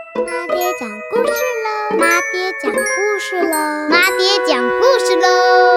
妈爹讲故事喽！妈爹讲故事喽！妈爹讲故事喽！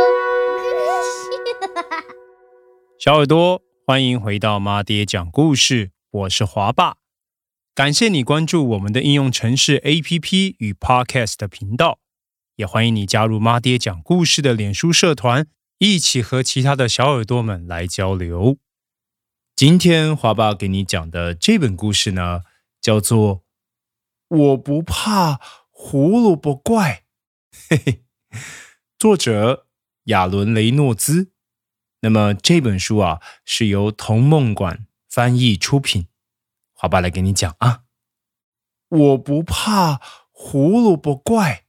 小耳朵，欢迎回到妈爹讲故事，我是华爸。感谢你关注我们的应用程式 APP 与 Podcast 的频道，也欢迎你加入妈爹讲故事的脸书社团，一起和其他的小耳朵们来交流。今天华爸给你讲的这本故事呢，叫做《我不怕胡萝卜怪》，嘿嘿，作者亚伦·雷诺兹。那么这本书啊，是由童梦馆翻译出品。华爸来给你讲啊，我不怕胡萝卜怪。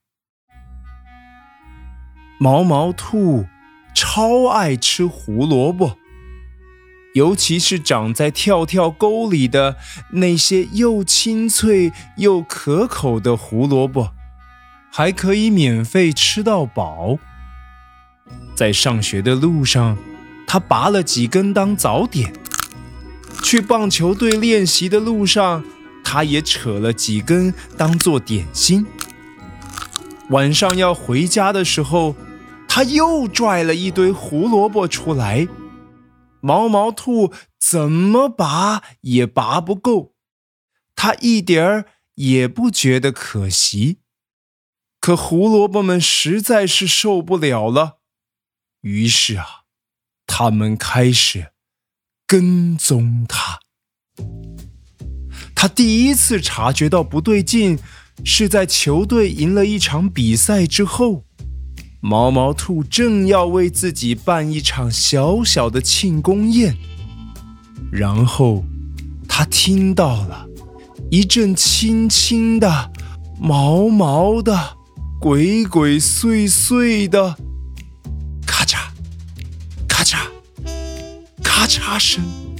毛毛兔超爱吃胡萝卜，尤其是长在跳跳沟里的那些又清脆又可口的胡萝卜，还可以免费吃到饱。在上学的路上，他拔了几根当早点；去棒球队练习的路上，他也扯了几根当做点心。晚上要回家的时候，他又拽了一堆胡萝卜出来。毛毛兔怎么拔也拔不够，他一点儿也不觉得可惜。可胡萝卜们实在是受不了了，于是啊，他们开始跟踪他。他第一次察觉到不对劲，是在球队赢了一场比赛之后。毛毛兔正要为自己办一场小小的庆功宴，然后他听到了一阵轻轻的、毛毛的、鬼鬼祟祟的咔嚓咔嚓咔嚓声。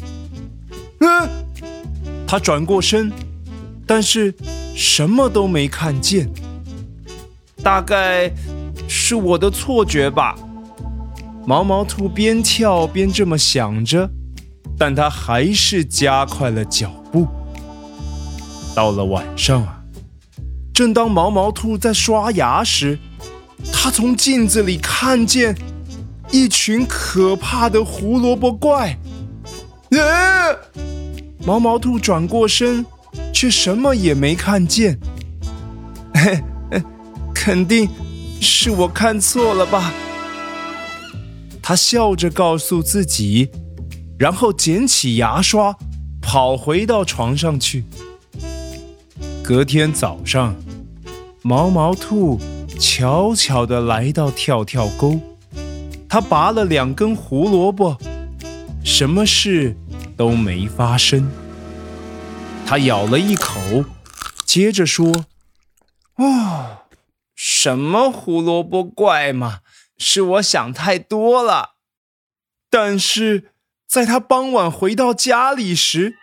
他转过身，但是什么都没看见。大概是我的错觉吧，毛毛兔边跳边这么想着，但他还是加快了脚步。到了晚上啊，正当毛毛兔在刷牙时，他从镜子里看见一群可怕的胡萝卜怪。毛毛兔转过身，却什么也没看见。肯定是我看错了吧？他笑着告诉自己，然后捡起牙刷，跑回到床上去。隔天早上，毛毛兔悄悄地来到跳跳沟，他拔了2根胡萝卜，什么事都没发生。他咬了一口，接着说：“哦，什么胡萝卜怪嘛，是我想太多了。”但是在他傍晚回到家里时，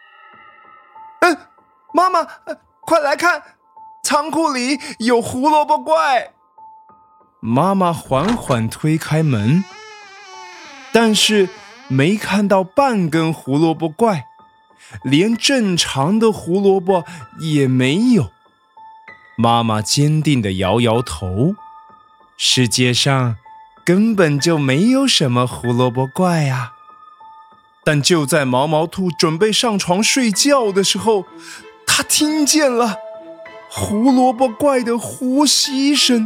妈妈，快来看，仓库里有胡萝卜怪。妈妈缓缓推开门，但是没看到半根胡萝卜怪，连正常的胡萝卜也没有。妈妈坚定地摇摇头，世界上根本就没有什么胡萝卜怪啊。但就在毛毛兔准备上床睡觉的时候，他听见了胡萝卜怪的呼吸声，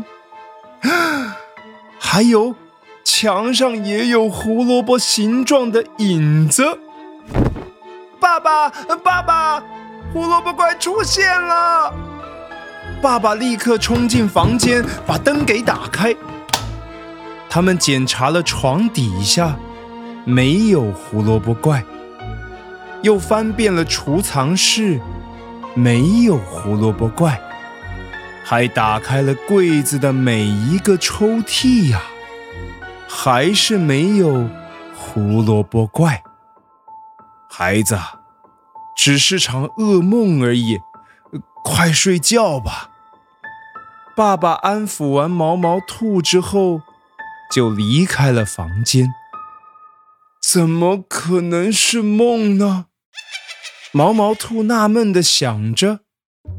还有墙上也有胡萝卜形状的影子。爸爸，爸爸，胡萝卜怪出现了！爸爸立刻冲进房间，把灯给打开。他们检查了床底下，没有胡萝卜怪；又翻遍了储藏室，没有胡萝卜怪；还打开了柜子的每一个抽屉呀，还是没有胡萝卜怪。孩子，只是场噩梦而已，快睡觉吧。爸爸安抚完毛毛兔之后，就离开了房间。怎么可能是梦呢？毛毛兔纳闷地想着。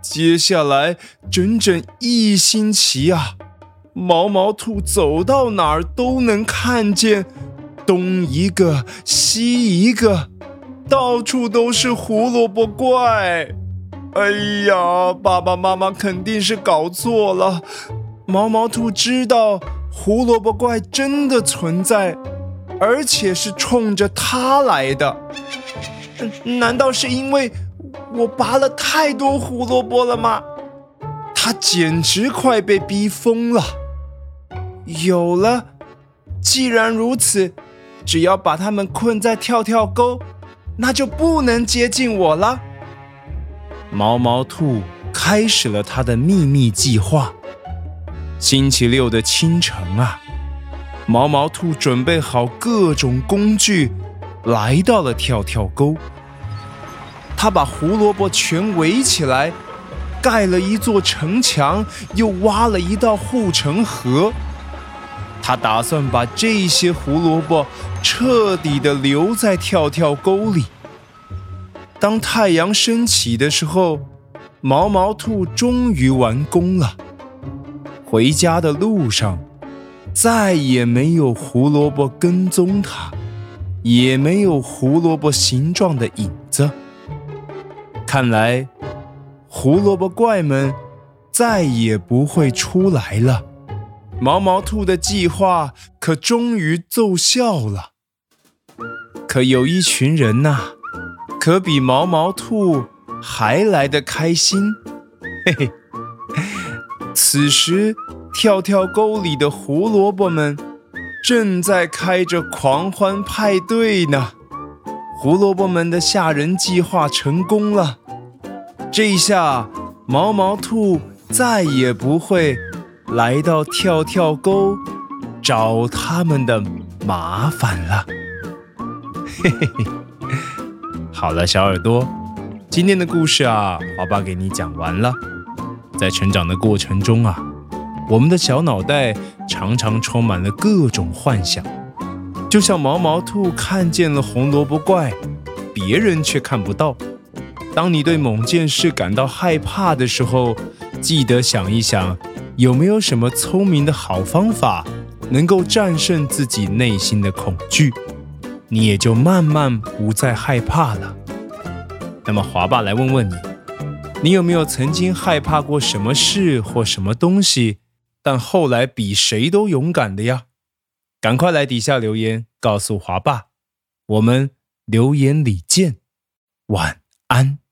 接下来整整1星期啊，毛毛兔走到哪儿都能看见，东一个西一个，到处都是胡萝卜怪。哎呀，爸爸妈妈肯定是搞错了。毛毛兔知道胡萝卜怪真的存在，而且是冲着它来的。难道是因为我拔了太多胡萝卜了吗？它简直快被逼疯了。有了，既然如此，只要把它们困在跳跳沟，那就不能接近我了。毛毛兔开始了他的秘密计划。星期六的清晨啊，毛毛兔准备好各种工具，来到了跳跳沟。他把胡萝卜全围起来，盖了一座城墙，又挖了一道护城河。他打算把这些胡萝卜彻底地留在跳跳沟里。当太阳升起的时候，毛毛兔终于完工了。回家的路上，再也没有胡萝卜跟踪它，也没有胡萝卜形状的影子。看来，胡萝卜怪们再也不会出来了。毛毛兔的计划可终于奏效了。可有一群人呐，可比毛毛兔还来得开心。嘿嘿，此时跳跳沟里的胡萝卜们正在开着狂欢派对呢。胡萝卜们的吓人计划成功了，这下毛毛兔再也不会来到跳跳沟找他们的麻烦了。嘿嘿嘿，好了，小耳朵，今天的故事啊，华爸给你讲完了。在成长的过程中啊，我们的小脑袋常常充满了各种幻想，就像毛毛兔看见了红萝卜怪，别人却看不到。当你对某件事感到害怕的时候，记得想一想，有没有什么聪明的好方法能够战胜自己内心的恐惧，你也就慢慢不再害怕了。那么华爸来问问你，你有没有曾经害怕过什么事或什么东西，但后来比谁都勇敢的呀？赶快来底下留言告诉华爸，我们留言里见，晚安。